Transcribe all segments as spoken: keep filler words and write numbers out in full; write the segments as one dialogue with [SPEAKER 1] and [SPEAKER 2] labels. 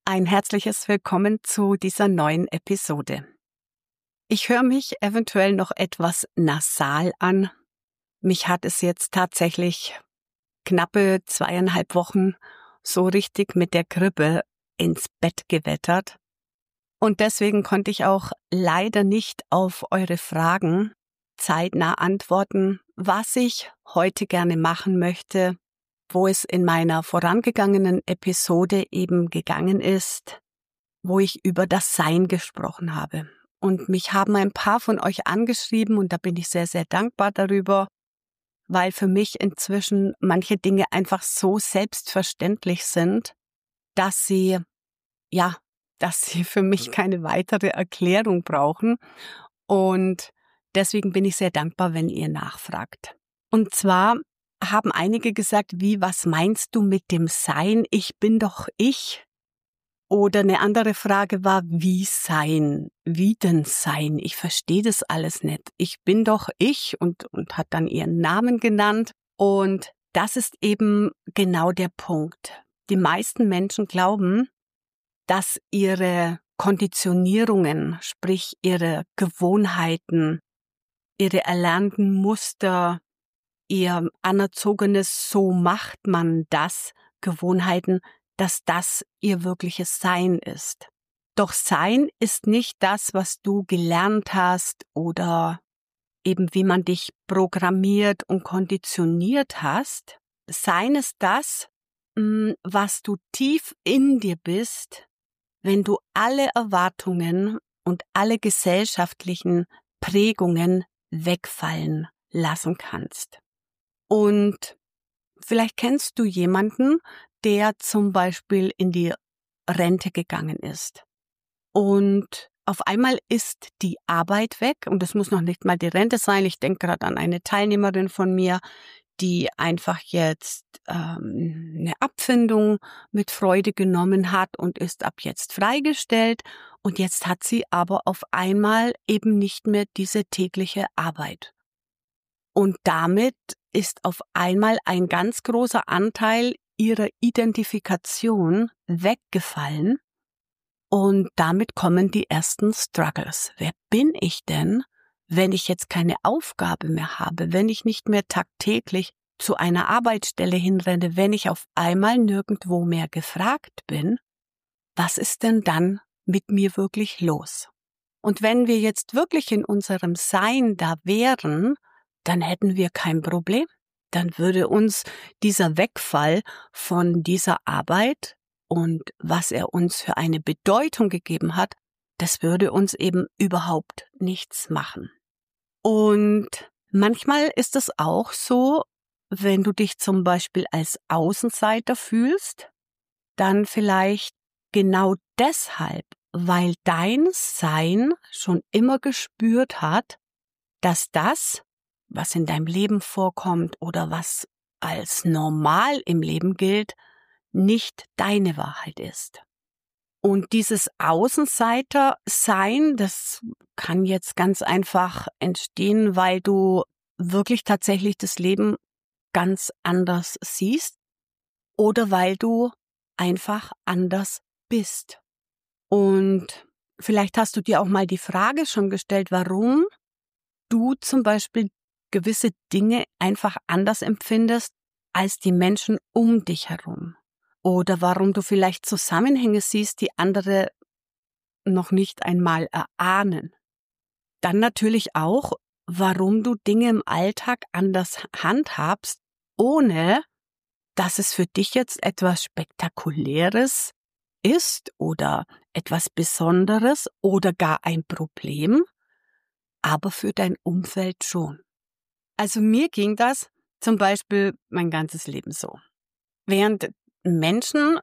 [SPEAKER 1] Ein herzliches Willkommen zu dieser neuen Episode. Ich höre mich eventuell noch etwas nasal an. Mich hat es jetzt tatsächlich knappe zweieinhalb Wochen so richtig mit der Grippe ins Bett gewettert. Und deswegen konnte ich auch leider nicht auf eure Fragen zeitnah antworten, was ich heute gerne machen möchte, wo es in meiner vorangegangenen Episode eben gegangen ist, wo ich über das Sein gesprochen habe. Und mich haben ein paar von euch angeschrieben und da bin ich sehr, sehr dankbar darüber, weil für mich inzwischen manche Dinge einfach so selbstverständlich sind, dass sie, ja, dass sie für mich keine weitere Erklärung brauchen. Und deswegen bin ich sehr dankbar, wenn ihr nachfragt. Und zwar haben einige gesagt, wie, was meinst du mit dem Sein? Ich bin doch ich. Oder eine andere Frage war, wie sein? Wie denn sein? Ich verstehe das alles nicht. Ich bin doch ich und, und hat dann ihren Namen genannt. Und das ist eben genau der Punkt. Die meisten Menschen glauben, dass ihre Konditionierungen, sprich ihre Gewohnheiten, ihre erlernten Muster, ihr anerzogenes so macht man das, Gewohnheiten, dass das ihr wirkliches Sein ist. Doch Sein ist nicht das, was du gelernt hast oder eben wie man dich programmiert und konditioniert hast. Sein ist das, was du tief in dir bist, wenn du alle Erwartungen und alle gesellschaftlichen Prägungen wegfallen lassen kannst. Und vielleicht kennst du jemanden, der zum Beispiel in die Rente gegangen ist. Und auf einmal ist die Arbeit weg und es muss noch nicht mal die Rente sein. Ich denke gerade an eine Teilnehmerin von mir, die einfach jetzt ähm, eine Abfindung mit Freude genommen hat und ist ab jetzt freigestellt. Und jetzt hat sie aber auf einmal eben nicht mehr diese tägliche Arbeit. Und damit ist auf einmal ein ganz großer Anteil ihrer Identifikation weggefallen. Und damit kommen die ersten Struggles. Wer bin ich denn, wenn ich jetzt keine Aufgabe mehr habe, wenn ich nicht mehr tagtäglich zu einer Arbeitsstelle hinrenne, wenn ich auf einmal nirgendwo mehr gefragt bin? Was ist denn dann mit mir wirklich los? Und wenn wir jetzt wirklich in unserem Sein da wären, dann hätten wir kein Problem. Dann würde uns dieser Wegfall von dieser Arbeit und was er uns für eine Bedeutung gegeben hat, das würde uns eben überhaupt nichts machen. Und manchmal ist es auch so, wenn du dich zum Beispiel als Außenseiter fühlst, dann vielleicht genau deshalb, weil dein Sein schon immer gespürt hat, dass das, was in deinem Leben vorkommt oder was als normal im Leben gilt, nicht deine Wahrheit ist. Und dieses Außenseiter-Sein, das kann jetzt ganz einfach entstehen, weil du wirklich tatsächlich das Leben ganz anders siehst oder weil du einfach anders bist. Und vielleicht hast du dir auch mal die Frage schon gestellt, warum du zum Beispiel gewisse Dinge einfach anders empfindest als die Menschen um dich herum. Oder warum du vielleicht Zusammenhänge siehst, die andere noch nicht einmal erahnen. Dann natürlich auch, warum du Dinge im Alltag anders handhabst, ohne dass es für dich jetzt etwas Spektakuläres ist oder etwas Besonderes oder gar ein Problem, aber für dein Umfeld schon. Also mir ging das zum Beispiel mein ganzes Leben so. Während Menschen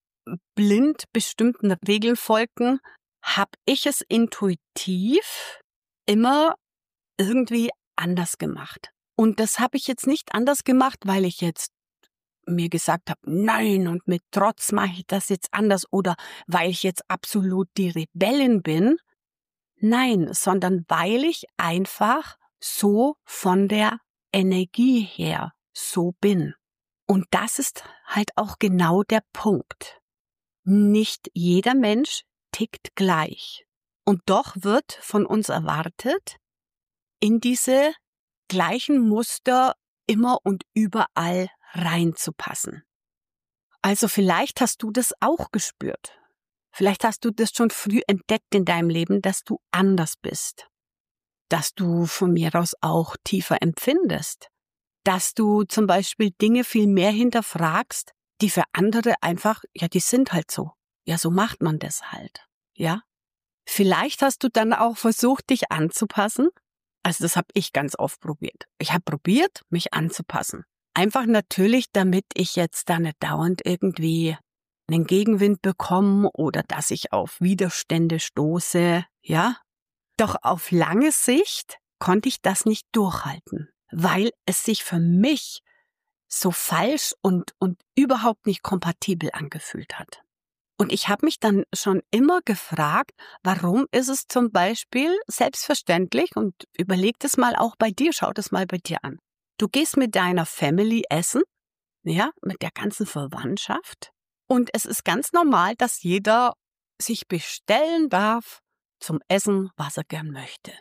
[SPEAKER 1] blind bestimmten Regeln folgten, habe ich es intuitiv immer irgendwie anders gemacht. Und das habe ich jetzt nicht anders gemacht, weil ich jetzt mir gesagt habe, nein, und mit Trotz mache ich das jetzt anders oder weil ich jetzt absolut die Rebellin bin. Nein, sondern weil ich einfach so von der Energie her so bin. Und das ist halt auch genau der Punkt. Nicht jeder Mensch tickt gleich. Und doch wird von uns erwartet, in diese gleichen Muster immer und überall reinzupassen. Also vielleicht hast du das auch gespürt. Vielleicht hast du das schon früh entdeckt in deinem Leben, dass du anders bist. Dass du von mir aus auch tiefer empfindest. Dass du zum Beispiel Dinge viel mehr hinterfragst, die für andere einfach, ja, die sind halt so. Ja, so macht man das halt. Ja? Vielleicht hast du dann auch versucht, dich anzupassen. Also das habe ich ganz oft probiert. Ich habe probiert, mich anzupassen. Einfach natürlich, damit ich jetzt da nicht dauernd irgendwie einen Gegenwind bekomme oder dass ich auf Widerstände stoße, ja. Doch auf lange Sicht konnte ich das nicht durchhalten, weil es sich für mich so falsch und, und überhaupt nicht kompatibel angefühlt hat. Und ich habe mich dann schon immer gefragt, warum ist es zum Beispiel selbstverständlich, und überleg das mal auch bei dir, schau das mal bei dir an. Du gehst mit deiner Family essen, ja, mit der ganzen Verwandtschaft, und es ist ganz normal, dass jeder sich bestellen darf zum Essen, was er gern möchte.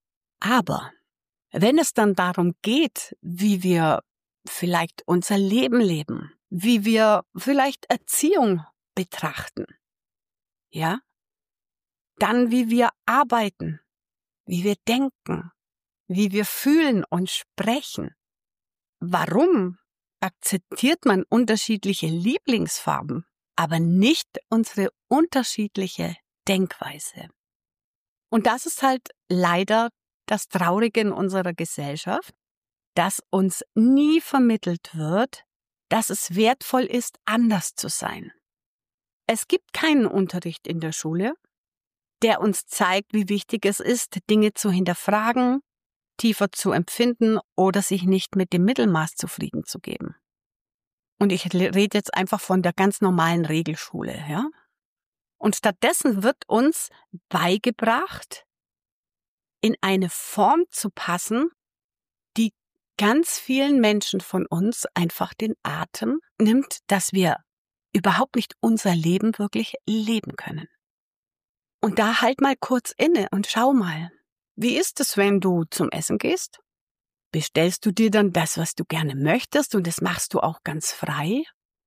[SPEAKER 1] Aber wenn es dann darum geht, wie wir vielleicht unser Leben leben, wie wir vielleicht Erziehung betrachten, ja, dann wie wir arbeiten, wie wir denken, wie wir fühlen und sprechen. Warum akzeptiert man unterschiedliche Lieblingsfarben, aber nicht unsere unterschiedliche Denkweise? Und das ist halt leider das Traurige in unserer Gesellschaft, dass uns nie vermittelt wird, dass es wertvoll ist, anders zu sein. Es gibt keinen Unterricht in der Schule, der uns zeigt, wie wichtig es ist, Dinge zu hinterfragen, tiefer zu empfinden oder sich nicht mit dem Mittelmaß zufrieden zu geben. Und ich rede jetzt einfach von der ganz normalen Regelschule, ja? Und stattdessen wird uns beigebracht, in eine Form zu passen, die ganz vielen Menschen von uns einfach den Atem nimmt, dass wir überhaupt nicht unser Leben wirklich leben können. Und da halt mal kurz inne und schau mal, wie ist es, wenn du zum Essen gehst? Bestellst du dir dann das, was du gerne möchtest, und das machst du auch ganz frei?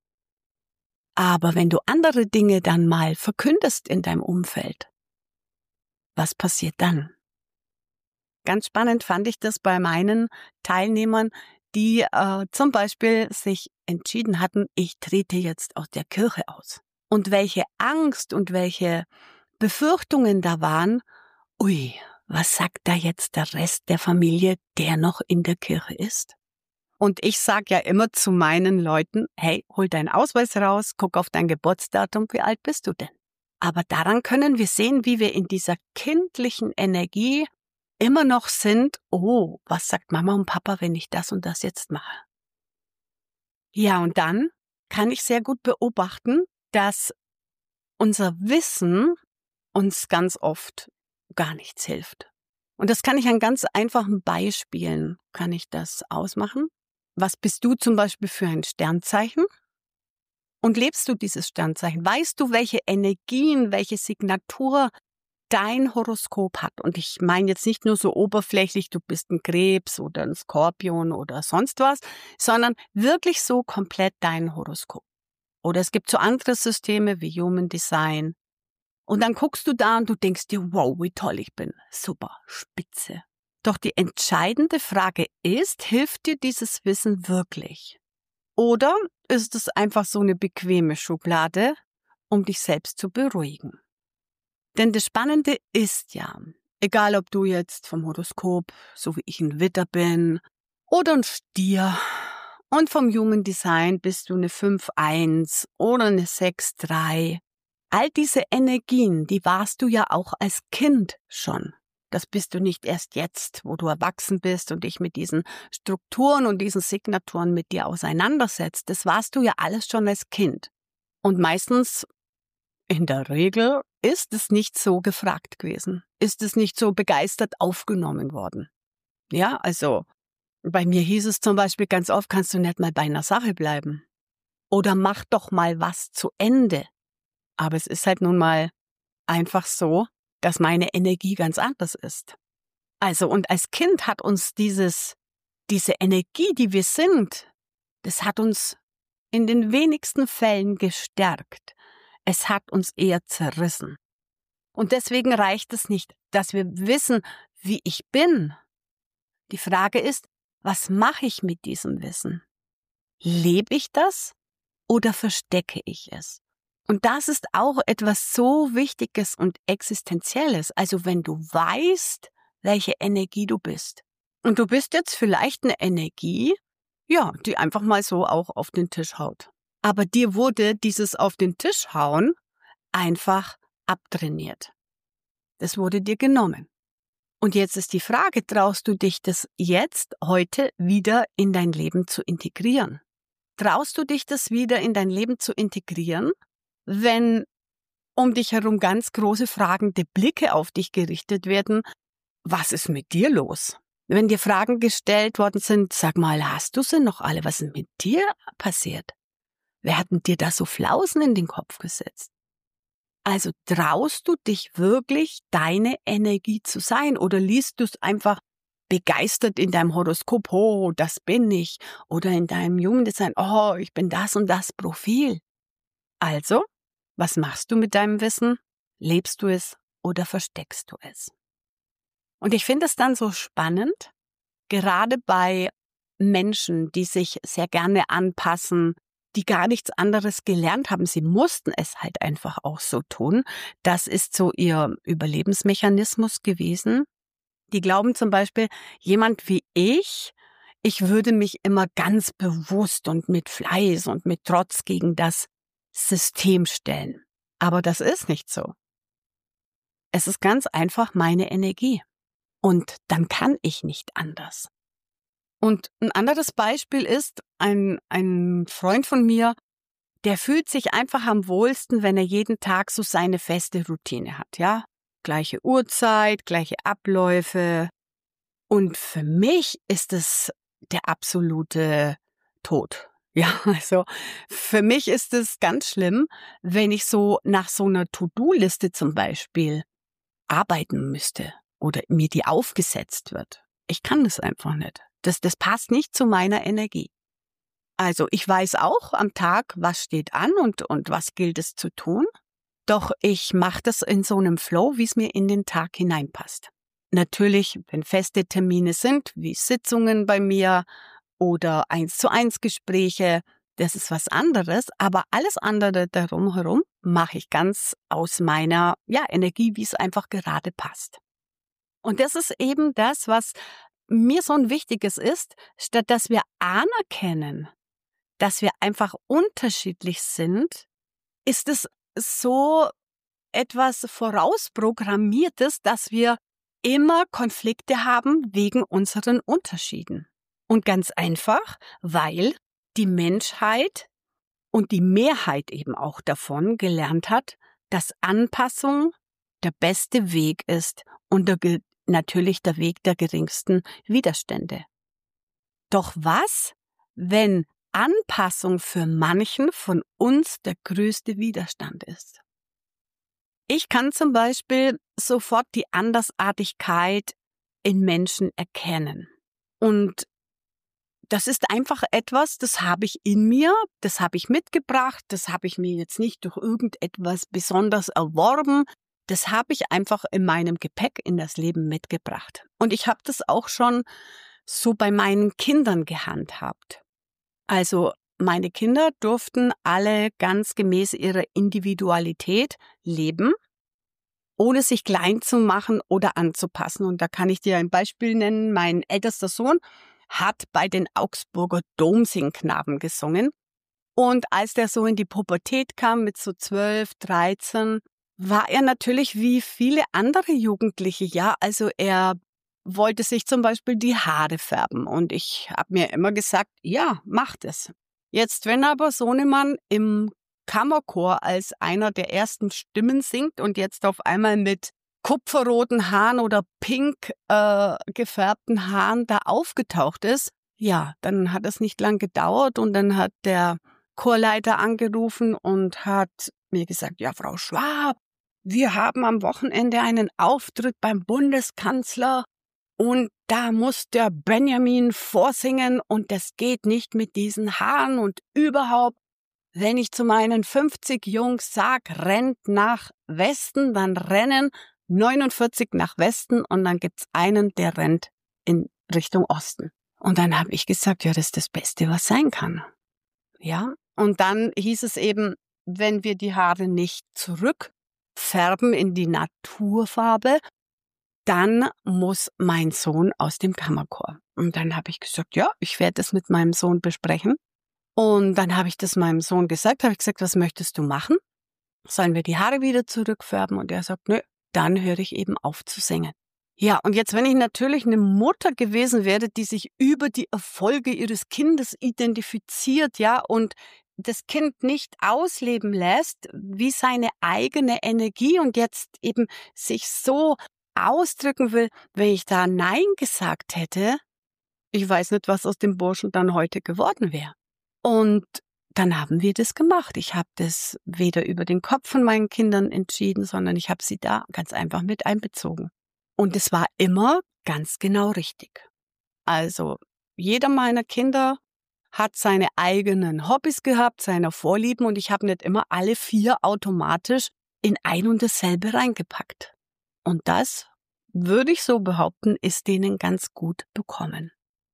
[SPEAKER 1] Aber wenn du andere Dinge dann mal verkündest in deinem Umfeld, was passiert dann? Ganz spannend fand ich das bei meinen Teilnehmern, die äh, zum Beispiel sich entschieden hatten, ich trete jetzt aus der Kirche aus. Und welche Angst und welche Befürchtungen da waren, ui, was sagt da jetzt der Rest der Familie, der noch in der Kirche ist? Und ich sage ja immer zu meinen Leuten, hey, hol deinen Ausweis raus, guck auf dein Geburtsdatum, wie alt bist du denn? Aber daran können wir sehen, wie wir in dieser kindlichen Energie immer noch sind, oh, was sagt Mama und Papa, wenn ich das und das jetzt mache? Ja, und dann kann ich sehr gut beobachten, dass unser Wissen uns ganz oft gar nichts hilft. Und das kann ich an ganz einfachen Beispielen, kann ich das ausmachen. Was bist du zum Beispiel für ein Sternzeichen? Und lebst du dieses Sternzeichen? Weißt du, welche Energien, welche Signatur dein Horoskop hat? Und ich meine jetzt nicht nur so oberflächlich, du bist ein Krebs oder ein Skorpion oder sonst was, sondern wirklich so komplett dein Horoskop. Oder es gibt so andere Systeme wie Human Design. Und dann guckst du da und du denkst dir, wow, wie toll ich bin. Super, spitze. Doch die entscheidende Frage ist, hilft dir dieses Wissen wirklich? Oder ist es einfach so eine bequeme Schublade, um dich selbst zu beruhigen? Denn das Spannende ist ja, egal ob du jetzt vom Horoskop, so wie ich ein Widder bin, oder ein Stier, und vom Human Design bist du eine fünf eins oder eine sechs drei. All diese Energien, die warst du ja auch als Kind schon. Das bist du nicht erst jetzt, wo du erwachsen bist und dich mit diesen Strukturen und diesen Signaturen mit dir auseinandersetzt. Das warst du ja alles schon als Kind. Und meistens, in der Regel, ist es nicht so gefragt gewesen. Ist es nicht so begeistert aufgenommen worden. Ja, also bei mir hieß es zum Beispiel ganz oft, kannst du nicht mal bei einer Sache bleiben? Oder mach doch mal was zu Ende. Aber es ist halt nun mal einfach so, dass meine Energie ganz anders ist. Also, und als Kind hat uns dieses, diese Energie, die wir sind, das hat uns in den wenigsten Fällen gestärkt. Es hat uns eher zerrissen. Und deswegen reicht es nicht, dass wir wissen, wie ich bin. Die Frage ist, was mache ich mit diesem Wissen? Lebe ich das oder verstecke ich es? Und das ist auch etwas so Wichtiges und Existenzielles. Also wenn du weißt, welche Energie du bist. Und du bist jetzt vielleicht eine Energie, ja, die einfach mal so auch auf den Tisch haut. Aber dir wurde dieses auf den Tisch hauen einfach abtrainiert. Das wurde dir genommen. Und jetzt ist die Frage, traust du dich das jetzt, heute wieder in dein Leben zu integrieren? Traust du dich das wieder in dein Leben zu integrieren, wenn um dich herum ganz große fragende Blicke auf dich gerichtet werden? Was ist mit dir los? Wenn dir Fragen gestellt worden sind, sag mal, hast du sie noch alle? Was ist mit dir passiert? Wer hat denn dir da so Flausen in den Kopf gesetzt? Also traust du dich wirklich, deine Energie zu sein, oder liest du es einfach begeistert in deinem Horoskop, oh, das bin ich, oder in deinem Human Design, oh, ich bin das und das Profil. Also, was machst du mit deinem Wissen? Lebst du es oder versteckst du es? Und ich finde es dann so spannend, gerade bei Menschen, die sich sehr gerne anpassen, die gar nichts anderes gelernt haben. Sie mussten es halt einfach auch so tun. Das ist so ihr Überlebensmechanismus gewesen. Die glauben zum Beispiel, jemand wie ich, ich würde mich immer ganz bewusst und mit Fleiß und mit Trotz gegen das System stellen. Aber das ist nicht so. Es ist ganz einfach meine Energie. Und dann kann ich nicht anders. Und ein anderes Beispiel ist, ein, ein Freund von mir, der fühlt sich einfach am wohlsten, wenn er jeden Tag so seine feste Routine hat, ja? Gleiche Uhrzeit, gleiche Abläufe. Und für mich ist es der absolute Tod. Ja, also für mich ist es ganz schlimm, wenn ich so nach so einer To-Do-Liste zum Beispiel arbeiten müsste oder mir die aufgesetzt wird. Ich kann das einfach nicht. Das, das passt nicht zu meiner Energie. Also ich weiß auch am Tag, was steht an und, und was gilt es zu tun. Doch ich mache das in so einem Flow, wie es mir in den Tag hineinpasst. Natürlich, wenn feste Termine sind, wie Sitzungen bei mir oder eins zu eins Gespräche, das ist was anderes. Aber alles andere darum herum mache ich ganz aus meiner ja, Energie, wie es einfach gerade passt. Und das ist eben das, was mir so ein Wichtiges ist, statt dass wir anerkennen, dass wir einfach unterschiedlich sind, ist es so etwas Vorausprogrammiertes, dass wir immer Konflikte haben wegen unseren Unterschieden. Und ganz einfach, weil die Menschheit und die Mehrheit eben auch davon gelernt hat, dass Anpassung der beste Weg ist und der, natürlich der Weg der geringsten Widerstände. Doch was, wenn Anpassung für manchen von uns der größte Widerstand ist? Ich kann zum Beispiel sofort die Andersartigkeit in Menschen erkennen. Und das ist einfach etwas, das habe ich in mir, das habe ich mitgebracht, das habe ich mir jetzt nicht durch irgendetwas besonders erworben, das habe ich einfach in meinem Gepäck in das Leben mitgebracht. Und ich habe das auch schon so bei meinen Kindern gehandhabt. Also meine Kinder durften alle ganz gemäß ihrer Individualität leben, ohne sich klein zu machen oder anzupassen. Und da kann ich dir ein Beispiel nennen. Mein ältester Sohn hat bei den Augsburger Domsingknaben gesungen. Und als der so in die Pubertät kam mit so zwölf, dreizehn, war er natürlich wie viele andere Jugendliche, ja. Also er wollte sich zum Beispiel die Haare färben. Und ich habe mir immer gesagt, ja, macht es. Jetzt, wenn aber Sohnemann im Kammerchor als einer der ersten Stimmen singt und jetzt auf einmal mit kupferroten Haaren oder pink äh, gefärbten Haaren da aufgetaucht ist, ja, dann hat es nicht lang gedauert und dann hat der Chorleiter angerufen und hat mir gesagt, ja, Frau Schwab, wir haben am Wochenende einen Auftritt beim Bundeskanzler und da muss der Benjamin vorsingen und das geht nicht mit diesen Haaren und überhaupt. Wenn ich zu meinen fünfzig Jungs sag, rennt nach Westen, dann rennen neunundvierzig nach Westen und dann gibt's einen, der rennt in Richtung Osten. Und dann habe ich gesagt, ja, das ist das Beste, was sein kann. Ja, und dann hieß es eben, wenn wir die Haare nicht zurückfärben in die Naturfarbe, dann muss mein Sohn aus dem Kammerchor. Und dann habe ich gesagt, ja, ich werde das mit meinem Sohn besprechen. Und dann habe ich das meinem Sohn gesagt, habe ich gesagt, was möchtest du machen? Sollen wir die Haare wieder zurückfärben? Und er sagt, nö, dann höre ich eben auf zu singen. Ja, und jetzt, wenn ich natürlich eine Mutter gewesen wäre, die sich über die Erfolge ihres Kindes identifiziert, ja, und das Kind nicht ausleben lässt, wie seine eigene Energie und jetzt eben sich so ausdrücken will, wenn ich da Nein gesagt hätte, ich weiß nicht, was aus dem Burschen dann heute geworden wäre. Und dann haben wir das gemacht. Ich habe das weder über den Kopf von meinen Kindern entschieden, sondern ich habe sie da ganz einfach mit einbezogen. Und es war immer ganz genau richtig. Also jeder meiner Kinder hat seine eigenen Hobbys gehabt, seine Vorlieben und ich habe nicht immer alle vier automatisch in ein und dasselbe reingepackt. Und das, würde ich so behaupten, ist denen ganz gut bekommen.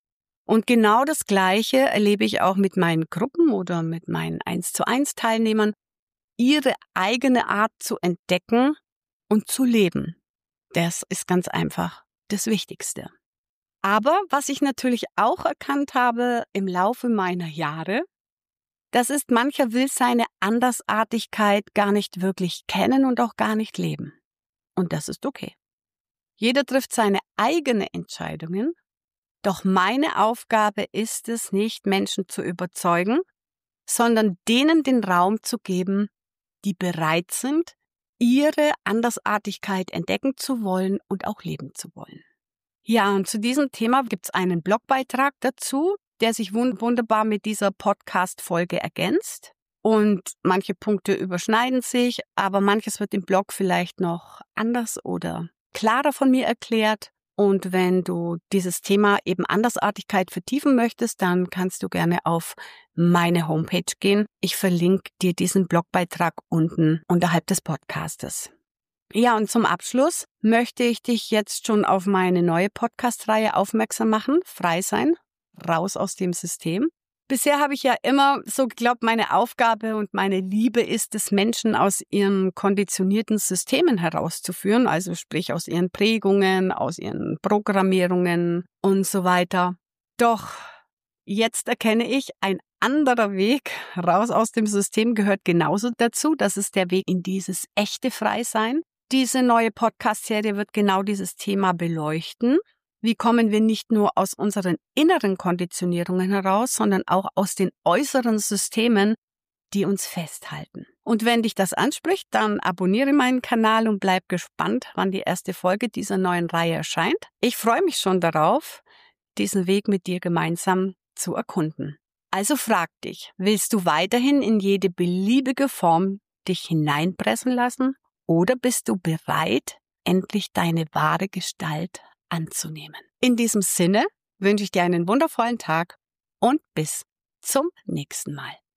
[SPEAKER 1] Und genau das Gleiche erlebe ich auch mit meinen Gruppen oder mit meinen eins zu eins Teilnehmern, ihre eigene Art zu entdecken und zu leben. Das ist ganz einfach das Wichtigste. Aber was ich natürlich auch erkannt habe im Laufe meiner Jahre, das ist, mancher will seine Andersartigkeit gar nicht wirklich kennen und auch gar nicht leben. Und das ist okay. Jeder trifft seine eigenen Entscheidungen. Doch meine Aufgabe ist es nicht, Menschen zu überzeugen, sondern denen den Raum zu geben, die bereit sind, ihre Andersartigkeit entdecken zu wollen und auch leben zu wollen. Ja, und zu diesem Thema gibt's einen Blogbeitrag dazu, der sich wunderbar mit dieser Podcast-Folge ergänzt. Und manche Punkte überschneiden sich, aber manches wird im Blog vielleicht noch anders oder klarer von mir erklärt. Und wenn du dieses Thema eben Andersartigkeit vertiefen möchtest, dann kannst du gerne auf meine Homepage gehen. Ich verlinke dir diesen Blogbeitrag unten unterhalb des Podcastes. Ja, und zum Abschluss möchte ich dich jetzt schon auf meine neue Podcast-Reihe aufmerksam machen. Frei sein, raus aus dem System. Bisher habe ich ja immer so geglaubt, meine Aufgabe und meine Liebe ist es, Menschen aus ihren konditionierten Systemen herauszuführen, also sprich aus ihren Prägungen, aus ihren Programmierungen und so weiter. Doch jetzt erkenne ich, ein anderer Weg raus aus dem System gehört genauso dazu. Das ist der Weg in dieses echte Freisein. Diese neue Podcast-Serie wird genau dieses Thema beleuchten. Wie kommen wir nicht nur aus unseren inneren Konditionierungen heraus, sondern auch aus den äußeren Systemen, die uns festhalten. Und wenn dich das anspricht, dann abonniere meinen Kanal und bleib gespannt, wann die erste Folge dieser neuen Reihe erscheint. Ich freue mich schon darauf, diesen Weg mit dir gemeinsam zu erkunden. Also frag dich, willst du weiterhin in jede beliebige Form dich hineinpressen lassen oder bist du bereit, endlich deine wahre Gestalt anzunehmen? In diesem Sinne wünsche ich dir einen wundervollen Tag und bis zum nächsten Mal.